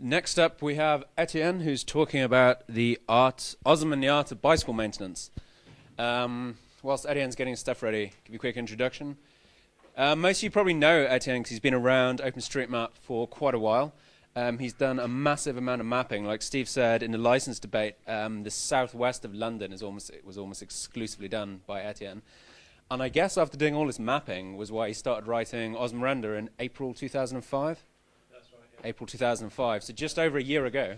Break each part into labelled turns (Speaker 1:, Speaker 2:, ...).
Speaker 1: Next up, we have Etienne, who's talking about the art, Osm and the art of bicycle maintenance. Whilst Etienne's getting his stuff ready, give you a quick introduction. Most of you probably know Etienne because he's been around OpenStreetMap for quite a while. He's done a massive amount of mapping. Like Steve said in the license debate, the southwest of London was almost exclusively done by Etienne. And I guess after doing all this mapping was why he started writing Osm Render in April 2005. April 2005, so just over a year ago.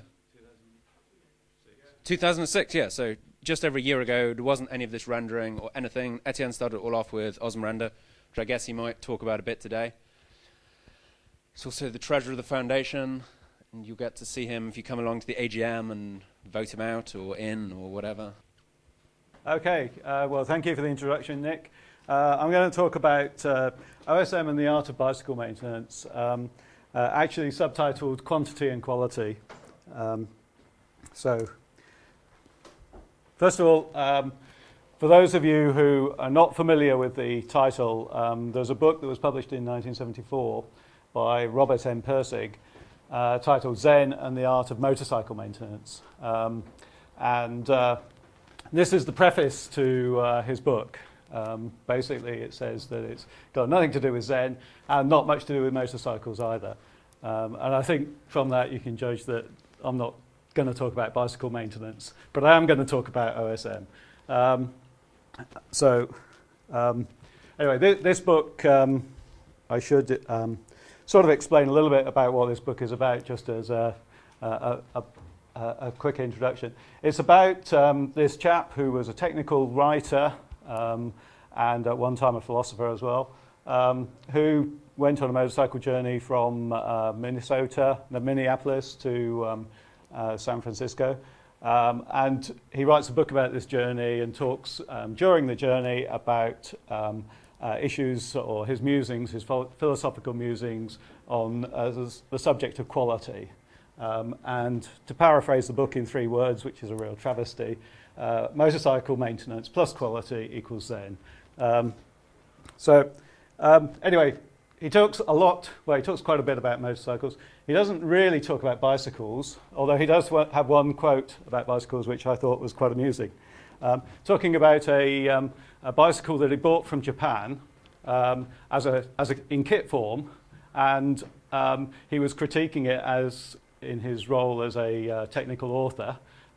Speaker 1: 2006, yeah, so just over a year ago, there wasn't any of this rendering or anything. Etienne started it all off with Osm Render, which I guess he might talk about a bit today. It's also the treasurer of the foundation, and you'll get to see him if you come along to the AGM and vote him out or in or whatever.
Speaker 2: Okay, well, thank you for the introduction, Nick. I'm going to talk about OSM and the art of bicycle maintenance. Actually subtitled Quantity and Quality. So, first of all, for those of you who are not familiar with the title, there's a book that was published in 1974 by Robert M. Pirsig titled Zen and the Art of Motorcycle Maintenance. This is the preface to his book. Basically, it says that it's got nothing to do with Zen and not much to do with motorcycles either. And I think from that you can judge that I'm not going to talk about bicycle maintenance, but I am going to talk about OSM. Anyway, this book, I should sort of explain a little bit about what this book is about, just as a quick introduction. It's about this chap who was a technical writer and at one time a philosopher as well, who went on a motorcycle journey from Minneapolis to San Francisco. And he writes a book about this journey and talks during the journey about issues or his musings, his philosophical musings on the subject of quality. And to paraphrase the book in 3 words, which is a real travesty, motorcycle maintenance plus quality equals Zen. Anyway, he talks quite a bit about motorcycles. He doesn't really talk about bicycles, although he does have one quote about bicycles which I thought was quite amusing. Talking about a bicycle that he bought from Japan in kit form, and he was critiquing it as in his role as a technical author.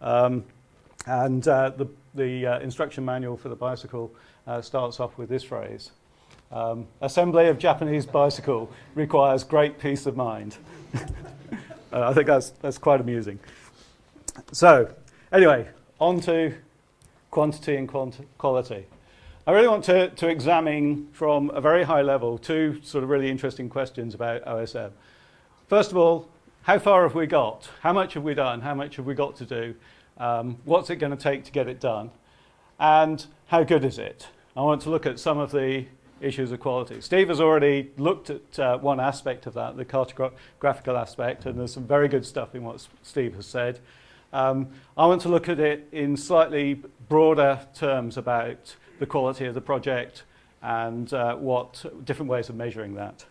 Speaker 2: The instruction manual for the bicycle starts off with this phrase. Assembly of Japanese bicycle requires great peace of mind. I think that's quite amusing. So, anyway, on to quantity and quality. I really want to examine from a very high level 2 sort of really interesting questions about OSM. First of all, how far have we got? How much have we done? How much have we got to do? What's it going to take to get it done? And how good is it? I want to look at some of the issues of quality. Steve has already looked at one aspect of that, the cartographical aspect, and there's some very good stuff in what Steve has said. I want to look at it in slightly broader terms about the quality of the project and what different ways of measuring that.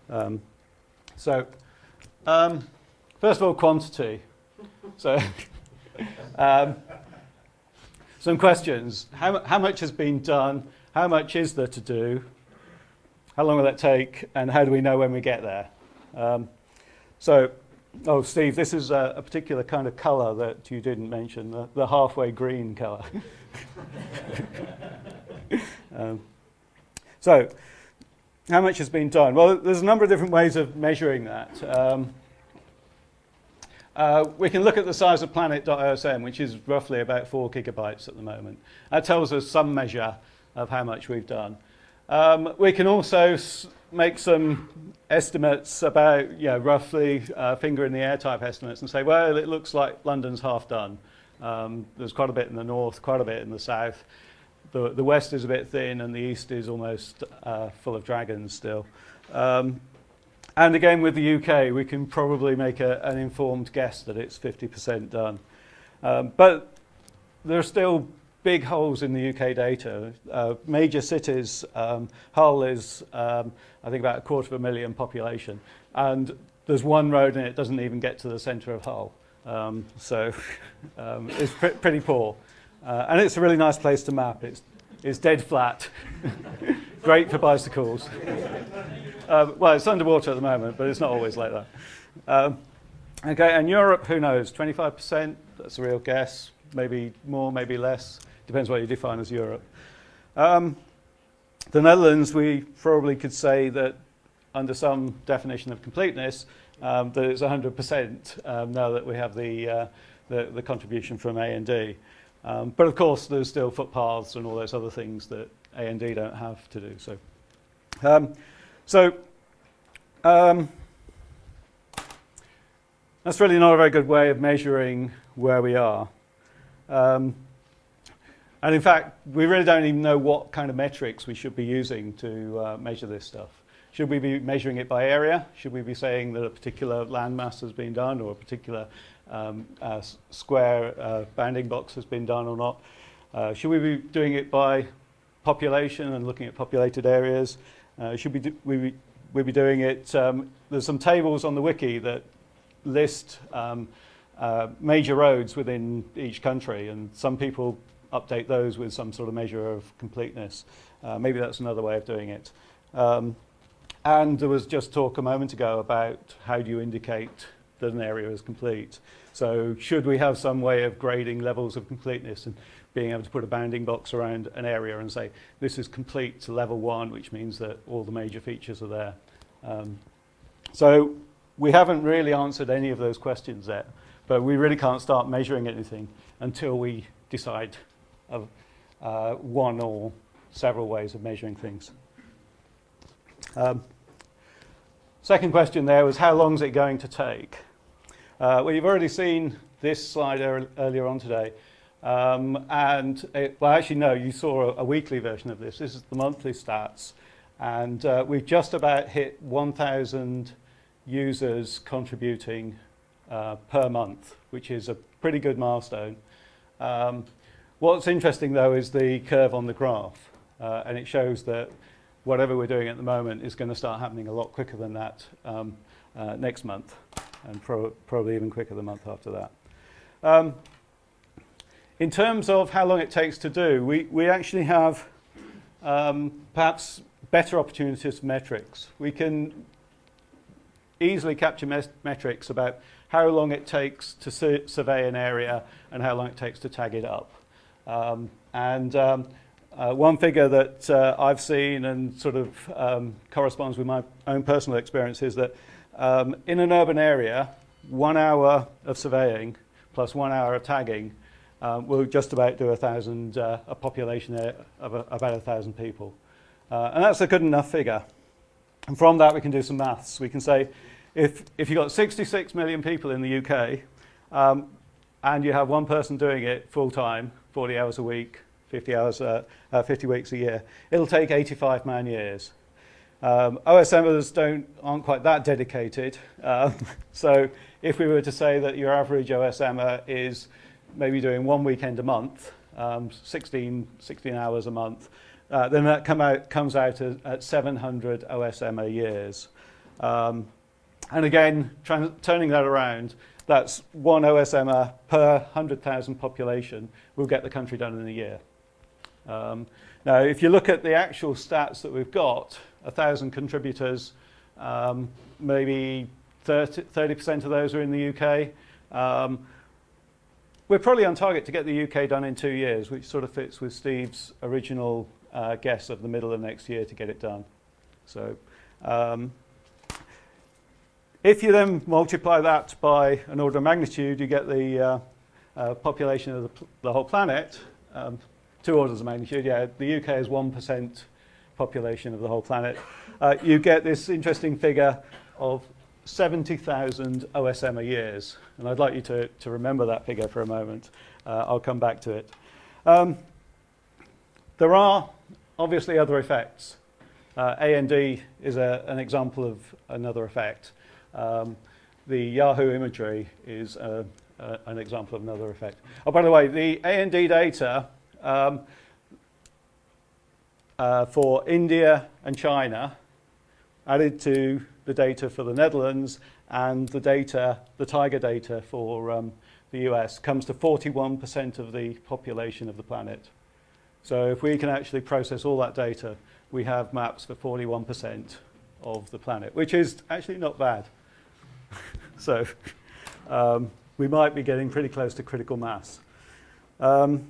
Speaker 2: First of all, quantity. So, some questions. How much has been done? How much is there to do? How long will that take? And how do we know when we get there? Steve, this is a particular kind of colour that you didn't mention, the halfway green colour. How much has been done? Well, there's a number of different ways of measuring that. We can look at the size of planet.osm, which is roughly about 4 gigabytes at the moment. That tells us some measure of how much we've done. We can also make some estimates about, roughly finger in the air type estimates and say, well, it looks like London's half done. There's quite a bit in the north, quite a bit in the south. The west is a bit thin and the east is almost full of dragons still. And again, with the UK, we can probably make an informed guess that it's 50% done. But there are still big holes in the UK data. Major cities, Hull is, I think, about 250,000 population. And there's one road and it doesn't even get to the centre of Hull. So it's pretty poor. And it's a really nice place to map. It's dead flat. Great for bicycles. Well, it's underwater at the moment, but it's not always like that. Okay, and Europe, who knows? 25%, that's a real guess. Maybe more, maybe less. Depends what you define as Europe. The Netherlands, we probably could say that under some definition of completeness, that it's 100% now that we have the contribution from A&D. But of course, there's still footpaths and all those other things that A&D don't have to do. So that's really not a very good way of measuring where we are. And in fact, we really don't even know what kind of metrics we should be using to measure this stuff. Should we be measuring it by area? Should we be saying that a particular landmass has been done or a particular square bounding box has been done or not? Should we be doing it by population and looking at populated areas? Should we be doing it? There's some tables on the wiki that list major roads within each country, and some people update those with some sort of measure of completeness. Maybe that's another way of doing it. And there was just talk a moment ago about how do you indicate that an area is complete. So should we have some way of grading levels of completeness and being able to put a bounding box around an area and say this is complete to level 1, which means that all the major features are there. So we haven't really answered any of those questions yet, but we really can't start measuring anything until we decide of one or several ways of measuring things. Second question there was how long is it going to take? Well, you've already seen this slide earlier on today. Well, actually, no, you saw a weekly version of this. This is the monthly stats. And we've just about hit 1,000 users contributing per month, which is a pretty good milestone. What's interesting, though, is the curve on the graph. And it shows that whatever we're doing at the moment is going to start happening a lot quicker than that next month, and probably even quicker the month after that. In terms of how long it takes to do, we actually have perhaps better opportunities for metrics. We can easily capture metrics about how long it takes to survey an area and how long it takes to tag it up. One figure that I've seen and sort of corresponds with my own personal experience is that in an urban area, 1 hour of surveying plus 1 hour of tagging will just about do a population of about 1,000 people. And that's a good enough figure. And from that, we can do some maths. We can say if you've got 66 million people in the UK and you have one person doing it full time, 40 hours a week, 50 weeks a year, it'll take 85 man-years. OSMers aren't quite that dedicated. So if we were to say that your average OSMer is maybe doing 1 weekend a month, 16 hours a month, then that comes out at 700 OSMer years. And again, turning that around, that's one OSMer per 100,000 population will get the country done in a year. Now, if you look at the actual stats that we've got, 1,000 contributors, maybe 30% of those are in the UK. We're probably on target to get the UK done in 2 years, which sort of fits with Steve's original guess of the middle of next year to get it done. So if you then multiply that by an order of magnitude, you get the population of the whole planet. 2 orders of magnitude, yeah, the UK is 1% population of the whole planet. You get this interesting figure of 70,000 OSMer years. And I'd like you to remember that figure for a moment. I'll come back to it. There are obviously other effects. A&D is an example of another effect. The Yahoo imagery is an example of another effect. Oh, by the way, the A&D data for India and China added to the data for the Netherlands, and the data, the Tiger data for the US, comes to 41% of the population of the planet. So if we can actually process all that data, we have maps for 41% of the planet, which is actually not bad. So we might be getting pretty close to critical mass. There's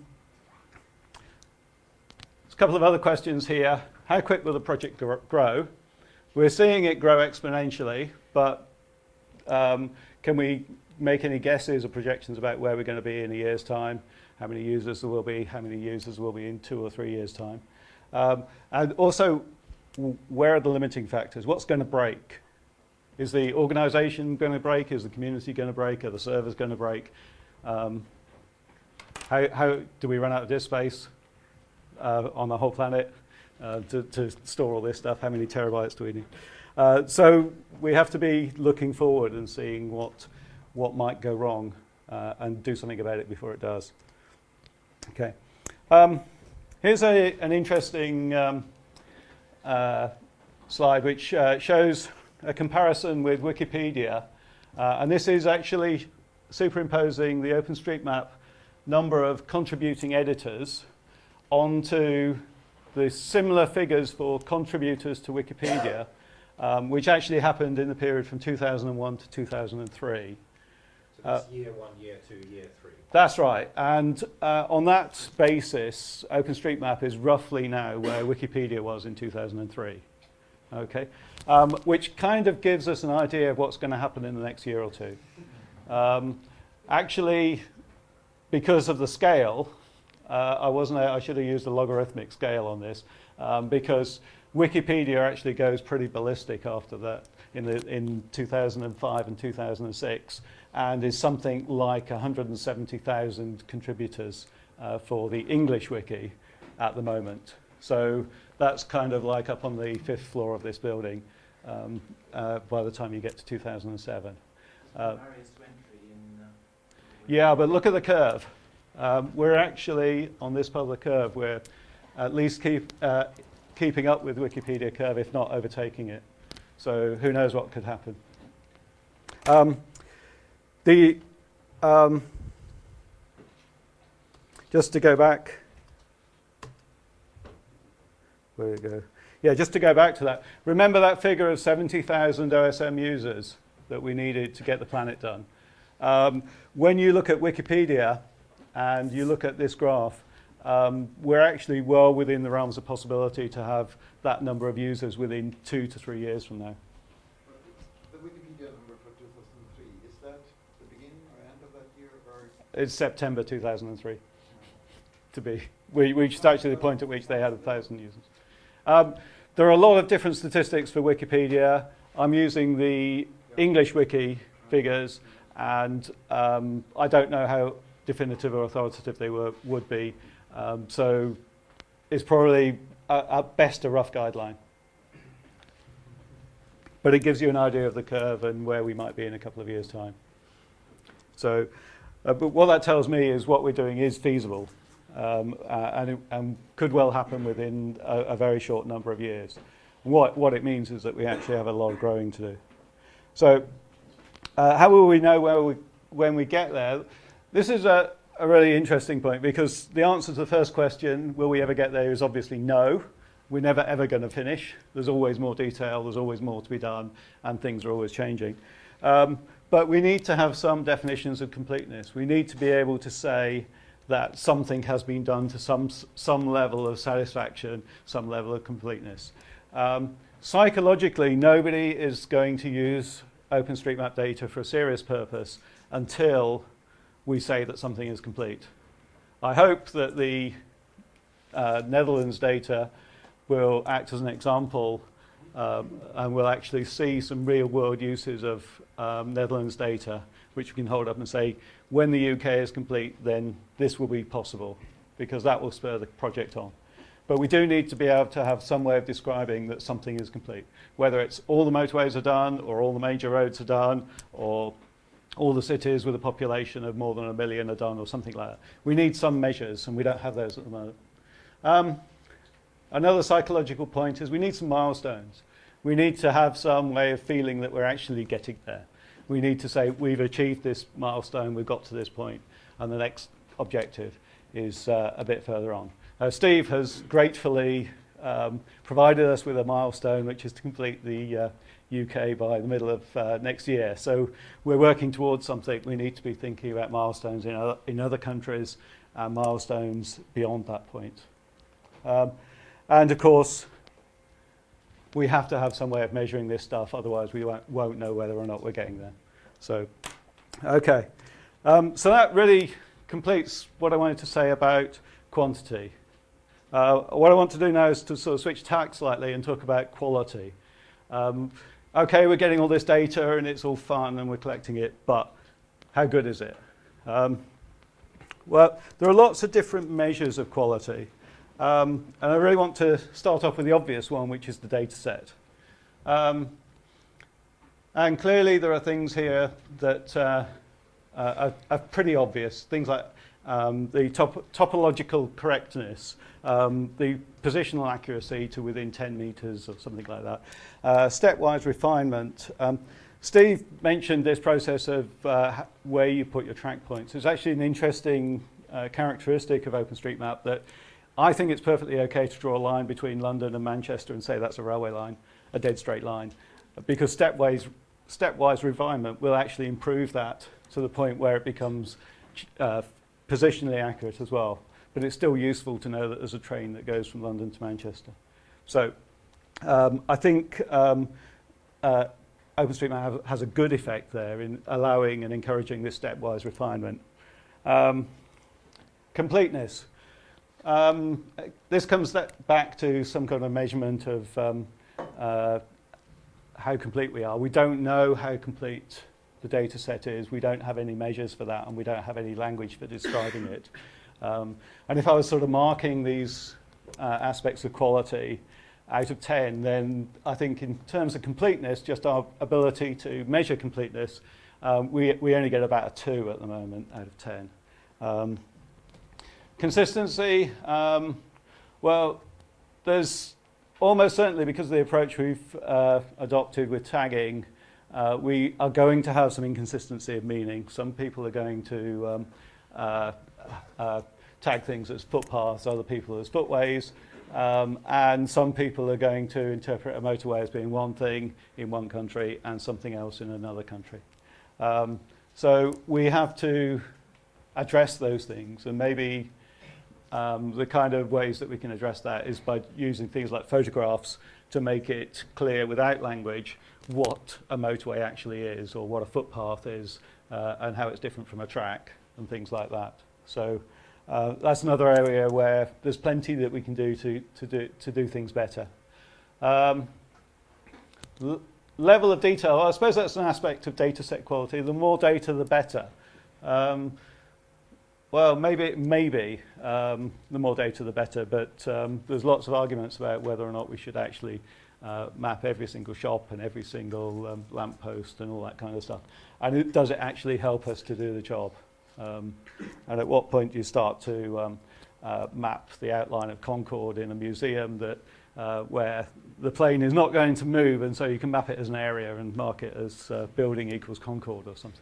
Speaker 2: a couple of other questions here. How quick will the project grow? We're seeing it grow exponentially, but can we make any guesses or projections about where we're going to be in a year's time? How many users there will be? How many users will be in 2 or 3 years' time? And also, where are the limiting factors? What's going to break? Is the organization going to break? Is the community going to break? Are the servers going to break? How do we run out of disk space on the whole planet to store all this stuff? How many terabytes do we need? So we have to be looking forward and seeing what might go wrong and do something about it before it does. Okay. Here's an interesting slide which shows a comparison with Wikipedia. And this is actually superimposing the OpenStreetMap number of contributing editors onto the similar figures for contributors to Wikipedia, which actually happened in the period from 2001 to 2003.
Speaker 3: So that's year 1, year 2, year 3.
Speaker 2: That's right. And on that basis, OpenStreetMap is roughly now where Wikipedia was in 2003. Okay, which kind of gives us an idea of what's going to happen in the next year or two. Actually, because of the scale, I should have used a logarithmic scale on this, because Wikipedia actually goes pretty ballistic after that in 2005 and 2006, and is something like 170,000 contributors for the English wiki at the moment. So that's kind of like up on the 5th floor of this building by the time you get to 2007. Yeah, but look at the curve. We're actually, on this part of the curve, we're at least keeping up with Wikipedia curve, if not overtaking it. So who knows what could happen. Just to go back, where did it go? Yeah, just to go back to that. Remember that figure of 70,000 OSM users that we needed to get the planet done. When you look at Wikipedia and you look at this graph, we're actually well within the realms of possibility to have that number of users within 2 to 3 years from now.
Speaker 4: The Wikipedia number for 2003, is that the beginning or end of that year? Or?
Speaker 2: It's September 2003, to be. We reached actually the point at which they had 1,000 users. There are a lot of different statistics for Wikipedia. I'm using the English wiki figures, and I don't know how definitive or authoritative they would be. So it's probably at best a rough guideline. But it gives you an idea of the curve and where we might be in a couple of years' time. So but what that tells me is what we're doing is feasible and could well happen within a very short number of years. And what it means is that we actually have a lot of growing to do. So how will we know when we get there? This is a really interesting point, because the answer to the first question, will we ever get there, is obviously no. We're never ever going to finish. There's always more detail, there's always more to be done, and things are always changing. But we need to have some definitions of completeness. We need to be able to say that something has been done to some level of satisfaction, some level of completeness. Psychologically, nobody is going to use OpenStreetMap data for a serious purpose until we say that something is complete. I hope that the Netherlands data will act as an example and we'll actually see some real-world uses of Netherlands data, which we can hold up and say, when the UK is complete, then this will be possible, because that will spur the project on. But we do need to be able to have some way of describing that something is complete, whether it's all the motorways are done, or all the major roads are done, or all the cities with a population of more than 1 million are done, or something like that. We need some measures, and we don't have those at the moment. Another psychological point is we need some milestones. We need to have some way of feeling that we're actually getting there. We need to say we've achieved this milestone, we've got to this point, and the next objective is a bit further on. Steve has gratefully provided us with a milestone, which is to complete the UK by the middle of next year. So we're working towards something. We need to be thinking about milestones in other countries and milestones beyond that point. And of course, we have to have some way of measuring this stuff, otherwise we won't know whether or not we're getting there. So, okay. So that really completes what I wanted to say about quantity. What I want to do now is to sort of switch tack slightly and talk about quality. Okay, we're getting all this data and it's all fun and we're collecting it, but how good is it? Well, there are lots of different measures of quality. And I really want to start off with the obvious one, which is the data set. And clearly there are things here that are pretty obvious, things like the topological correctness, the positional accuracy to within 10 meters or something like that, stepwise refinement. Steve mentioned this process of where you put your track points. It's actually an interesting characteristic of OpenStreetMap that I think it's perfectly okay to draw a line between London and Manchester and say that's a railway line, a dead straight line, because stepwise refinement will actually improve that to the point where it becomes positionally accurate as well. But it's still useful to know that there's a train that goes from London to Manchester. So I think OpenStreetMap has a good effect there in allowing and encouraging this stepwise refinement. Completeness. This comes back to some kind of measurement of how complete we are. We don't know how complete the data set is. We don't have any measures for that, and we don't have any language for describing it. And if I was sort of marking these aspects of quality out of 10, then I think in terms of completeness, just our ability to measure completeness, we only get about a 2 at the moment out of 10. Consistency, well, there's almost certainly, because of the approach we've adopted with tagging, we are going to have some inconsistency of meaning. Some people are going to tag things as footpaths, other people as footways, and some people are going to interpret a motorway as being one thing in one country and something else in another country. So we have to address those things, and maybe the kind of ways that we can address that is by using things like photographs to make it clear without language what a motorway actually is, or what a footpath is, and how it's different from a track and things like that. So that's another area where there's plenty that we can do to do things better. Level of detail, I suppose that's an aspect of data set quality. The more data, the better. Well, maybe the more data, the better, but there's lots of arguments about whether or not we should actually map every single shop and every single lamppost and all that kind of stuff. And does it actually help us to do the job? And at what point do you start to map the outline of Concorde in a museum that where the plane is not going to move, and so you can map it as an area and mark it as building equals Concorde or something?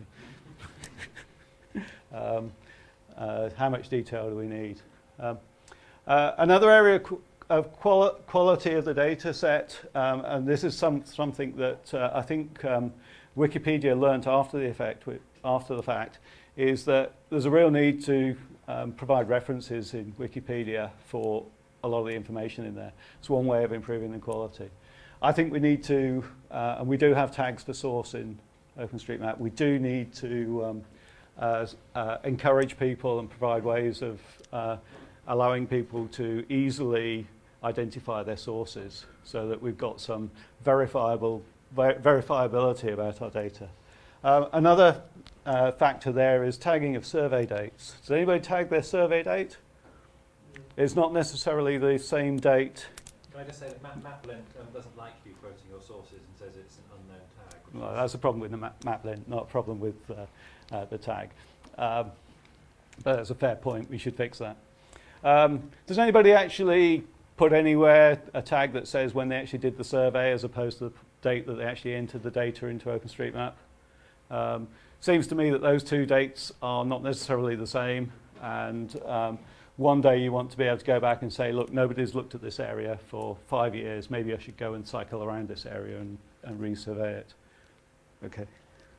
Speaker 2: How much detail do we need? Another area of quality of the data set, and this is something that I think Wikipedia learnt after the fact, is that there's a real need to provide references in Wikipedia for a lot of the information in there. It's one way of improving the quality. I think we need to, and we do have tags for source in OpenStreetMap, we do need to encourage people and provide ways of allowing people to easily identify their sources so that we've got some verifiability about our data. Another factor there is tagging of survey dates. Does anybody tag their survey date? It's not necessarily the same date.
Speaker 3: Can I just say that Maplin doesn't like you quoting your sources and says it's an unknown tag?
Speaker 2: No, that's a problem with the Maplin, not a problem with the tag. But that's a fair point. We should fix that. Does anybody actually put anywhere a tag that says when they actually did the survey as opposed to the date that they actually entered the data into OpenStreetMap. Seems to me that those two dates are not necessarily the same, and one day you want to be able to go back and say, look, nobody's looked at this area for 5 years, maybe I should go and cycle around this area and resurvey it. Okay.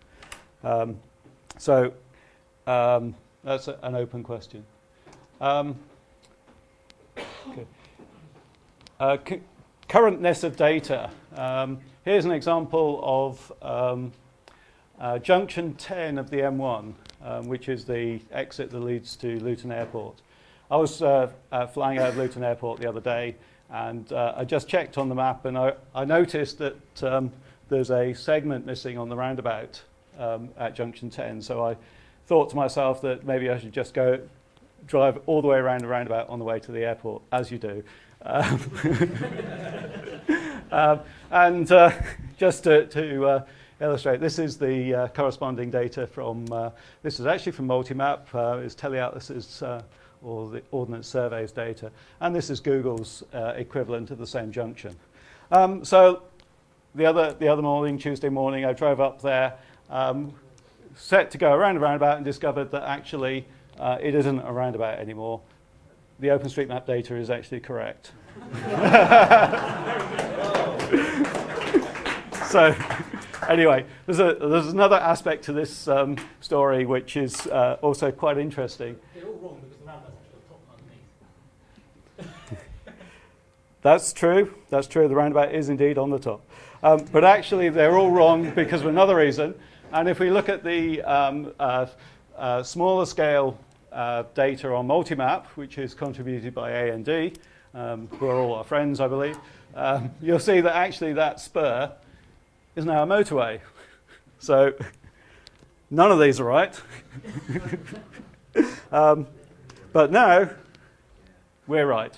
Speaker 2: So that's an open question. Okay. Currentness of data. Here's an example of junction 10 of the M1, which is the exit that leads to Luton Airport. I was flying out of Luton Airport the other day, and I just checked on the map, and I noticed that there's a segment missing on the roundabout at junction 10. So I thought to myself that maybe I should just go drive all the way around the roundabout on the way to the airport, as you do. And just to illustrate, this is the corresponding data from, this is actually from Multimap, it's Teleatlas's or the Ordnance Survey's data, and this is Google's equivalent of the same junction. So the other morning, Tuesday morning, I drove up there, set to go around a roundabout, and discovered that actually it isn't a roundabout anymore. The OpenStreetMap data is actually correct. So anyway, there's another aspect to this story which is also quite interesting.
Speaker 5: They're all wrong because the roundabout's actually on top underneath.
Speaker 2: That's true. That's true. The roundabout is indeed on the top. But actually, they're all wrong because of another reason. And if we look at the smaller scale data on Multimap, which is contributed by A&D, who are all our friends, I believe, you'll see that actually that spur is now a motorway. So none of these are right. But now we're right.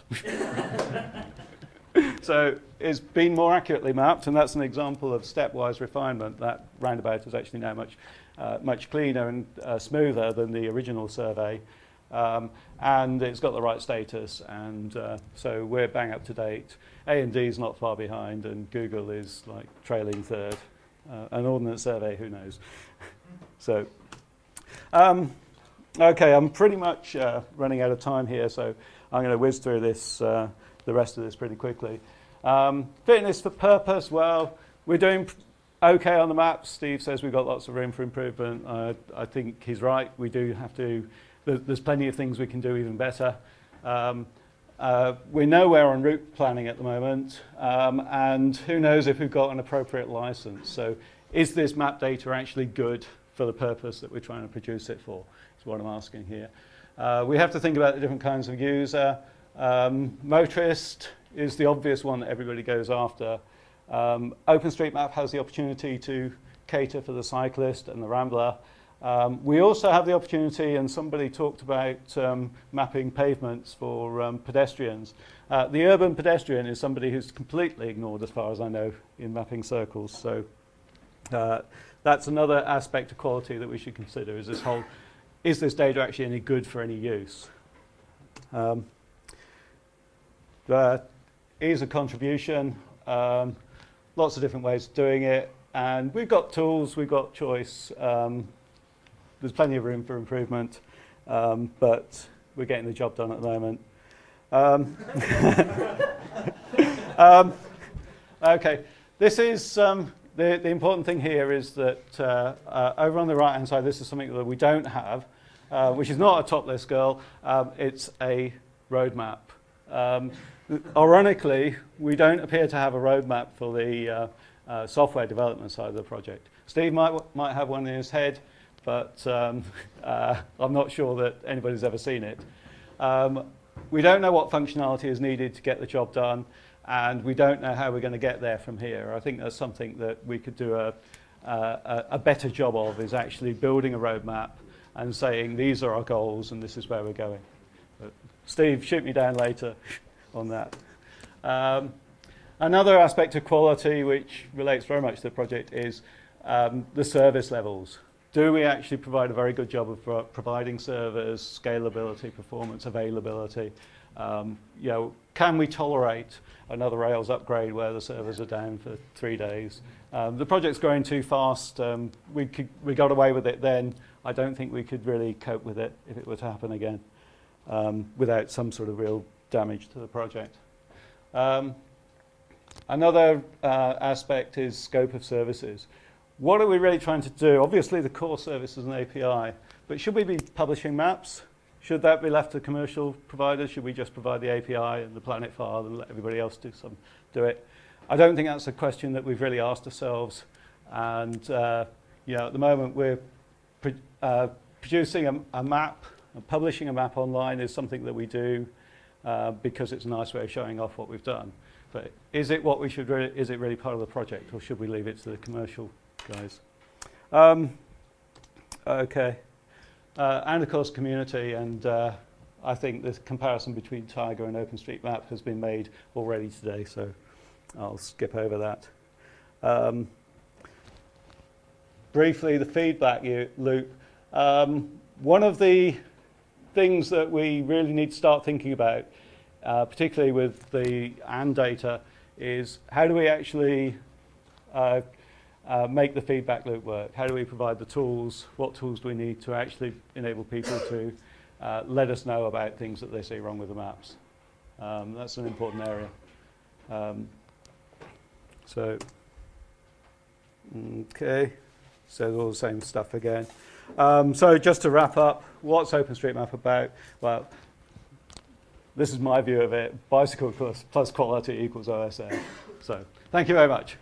Speaker 2: So it's been more accurately mapped, and that's an example of stepwise refinement. That roundabout is actually now much cleaner and smoother than the original survey. And it's got the right status, and so we're bang up to date. A&D is not far behind, and Google is like trailing third. An Ordnance Survey, who knows? So, okay, I'm pretty much running out of time here, so I'm going to whiz through this, the rest of this pretty quickly. Fitness for purpose, well, we're doing okay on the maps. Steve says we've got lots of room for improvement. I think he's right. We do have to. There's plenty of things we can do even better. We're nowhere on route planning at the moment, and who knows if we've got an appropriate license. So is this map data actually good for the purpose that we're trying to produce it for, is what I'm asking here. We have to think about the different kinds of user. Motorist is the obvious one that everybody goes after. OpenStreetMap has the opportunity to cater for the cyclist and the rambler. We also have the opportunity, and somebody talked about mapping pavements for pedestrians. The urban pedestrian is somebody who's completely ignored, as far as I know, in mapping circles. So that's another aspect of quality that we should consider, is this data actually any good for any use? Ease of contribution, lots of different ways of doing it, and we've got tools, we've got choice. There's plenty of room for improvement, but we're getting the job done at the moment. Okay, this is the important thing here is that over on the right-hand side, this is something that we don't have, which is not a top list girl. It's a roadmap. Ironically, we don't appear to have a roadmap for the software development side of the project. Steve might have one in his head, but I'm not sure that anybody's ever seen it. We don't know what functionality is needed to get the job done, and we don't know how we're going to get there from here. I think that's something that we could do a better job of, is actually building a roadmap and saying these are our goals and this is where we're going. But Steve, shoot me down later on that. Another aspect of quality which relates very much to the project is the service levels. Do we actually provide a very good job of providing servers, scalability, performance, availability? Can we tolerate another Rails upgrade where the servers are down for 3 days? The project's growing too fast. We got away with it then. I don't think we could really cope with it if it were to happen again without some sort of real damage to the project. Another aspect is scope of services. What are we really trying to do? Obviously, the core service is an API, but should we be publishing maps? Should that be left to commercial providers? Should we just provide the API and the Planet file and let everybody else do it? I don't think that's a question that we've really asked ourselves. And at the moment, we're producing a map, and publishing a map online is something that we do because it's a nice way of showing off what we've done. But is it what we should? Is it really part of the project, or should we leave it to the commercial guys? Okay. And of course community, and I think the comparison between Tiger and OpenStreetMap has been made already today, so I'll skip over that. Briefly, the feedback loop. One of the things that we really need to start thinking about, particularly with the AND data, is how do we actually make the feedback loop work? How do we provide the tools? What tools do we need to actually enable people to let us know about things that they see wrong with the maps? That's an important area. Okay, so all the same stuff again. So just to wrap up, what's OpenStreetMap about? Well, this is my view of it. Bicycle plus quality equals OSM. So thank you very much.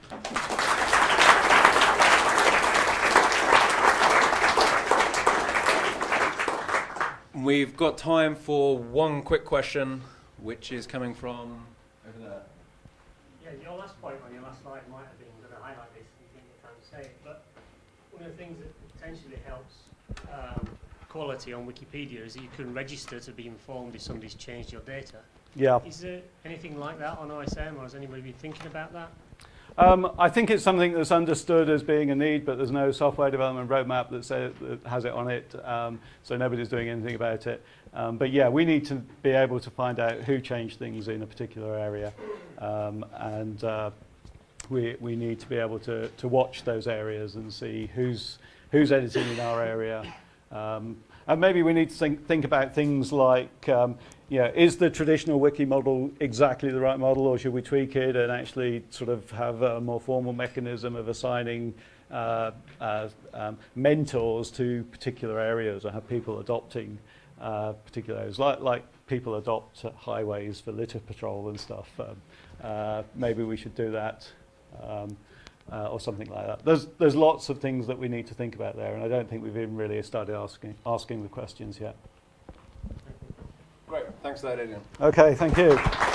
Speaker 1: We've got time for one quick question, which is coming from over there.
Speaker 5: Yeah, your last point on your last slide might have been going to highlight this if you think you're trying to say it, but one of the things that potentially helps quality on Wikipedia is that you can register to be informed if somebody's changed your data.
Speaker 2: Yeah.
Speaker 5: Is there anything like that on OSM, or has anybody been thinking about that?
Speaker 2: I think it's something that's understood as being a need, but there's no software development roadmap that has it on it, so nobody's doing anything about it. But yeah, we need to be able to find out who changed things in a particular area, and we need to be able to watch those areas and see who's editing in our area. And maybe we need to think about things like, is the traditional wiki model exactly the right model, or should we tweak it and actually sort of have a more formal mechanism of assigning mentors to particular areas, or have people adopting particular areas, like people adopt highways for litter patrol and stuff. Maybe we should do that. Or something like that. There's lots of things that we need to think about there, and I don't think we've even really started asking the questions yet.
Speaker 1: Great, thanks for that, Adrian.
Speaker 2: Okay, thank you.